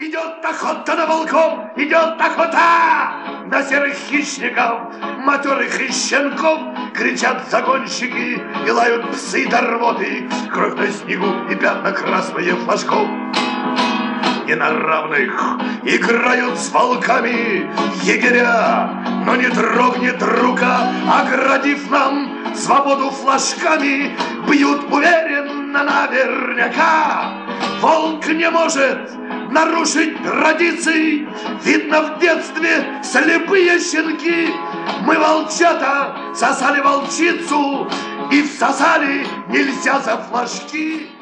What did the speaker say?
Идет охота на волков, идет охота на серых хищников, матерых и щенков. Кричат загонщики и лают псы до рвоты, кровь на снегу и пятна красные флажков. И на равных играют с волками егеря, но не дрогнет рука, оградив нам свободу флажками. Бьют уверенно наверняка, волк не может нарушить традиции. Видно, в детстве слепые щенки. Мы, волчата, сосали волчицу и всосали нельзя за флажки.